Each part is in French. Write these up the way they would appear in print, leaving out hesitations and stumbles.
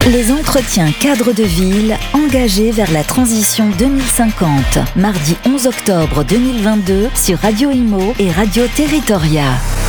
Les entretiens cadres de ville engagés vers la transition 2050. Mardi 11 octobre 2022 sur Radio Imo et Radio Territoria.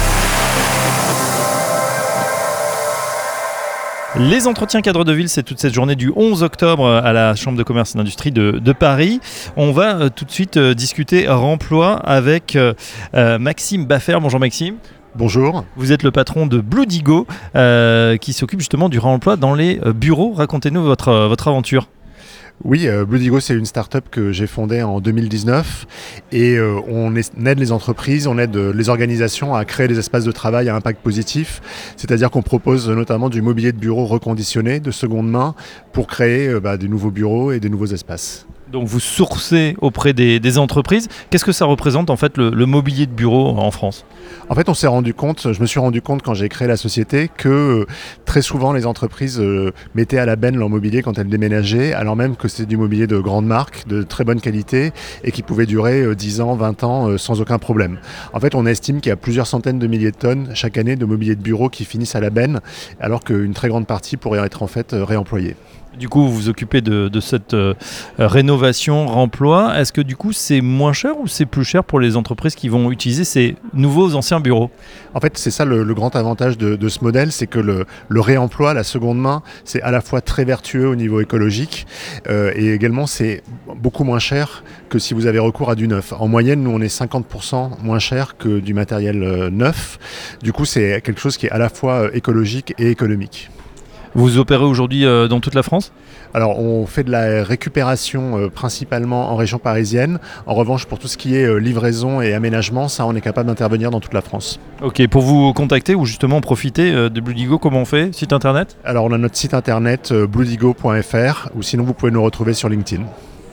Les entretiens cadres de ville, c'est toute cette journée du 11 octobre à la Chambre de commerce et d'industrie de Paris. On va tout de suite discuter remploi avec Maxime Baffer. Bonjour Maxime. Bonjour. Vous êtes le patron de Bluedigo qui s'occupe justement du réemploi dans les bureaux. Racontez-nous votre aventure. Oui, Bluedigo, c'est une start-up que j'ai fondée en 2019 et on aide les entreprises, on aide les organisations à créer des espaces de travail à impact positif, c'est-à-dire qu'on propose notamment du mobilier de bureau reconditionné de seconde main pour créer des nouveaux bureaux et des nouveaux espaces. Donc vous sourcez auprès des entreprises. Qu'est-ce que ça représente en fait le mobilier de bureau en France ? En fait, je me suis rendu compte quand j'ai créé la société que très souvent les entreprises mettaient à la benne leur mobilier quand elles déménageaient, alors même que c'était du mobilier de grande marque, de très bonne qualité et qui pouvait durer 10 ans, 20 ans sans aucun problème. En fait, on estime qu'il y a plusieurs centaines de milliers de tonnes chaque année de mobilier de bureau qui finissent à la benne, alors qu'une très grande partie pourrait être en fait réemployée. Du coup, vous vous occupez de cette rénovation, remploi. Est-ce que du coup, c'est moins cher ou c'est plus cher pour les entreprises qui vont utiliser ces nouveaux anciens bureaux ? En fait, c'est ça le grand avantage de ce modèle, c'est que le réemploi, la seconde main, c'est à la fois très vertueux au niveau écologique et également c'est beaucoup moins cher que si vous avez recours à du neuf. En moyenne, nous, on est 50% moins cher que du matériel neuf. Du coup, c'est quelque chose qui est à la fois écologique et économique. Vous opérez aujourd'hui dans toute la France ? Alors, on fait de la récupération principalement en région parisienne. En revanche, pour tout ce qui est livraison et aménagement, ça, on est capable d'intervenir dans toute la France. Ok, pour vous contacter ou justement profiter de Bluedigo, comment on fait ? Site internet ? Alors, on a notre site internet bluedigo.fr ou sinon vous pouvez nous retrouver sur LinkedIn.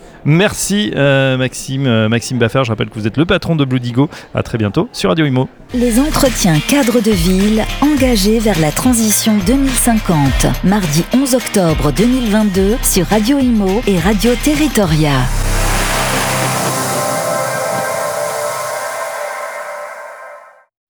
Merci Maxime Baffer, je rappelle que vous êtes le patron de Bluedigo. À très bientôt sur Radio Imo. Les entretiens cadres de ville engagés vers la transition 2050. Mardi 11 octobre 2022 sur Radio Imo et Radio Territoria.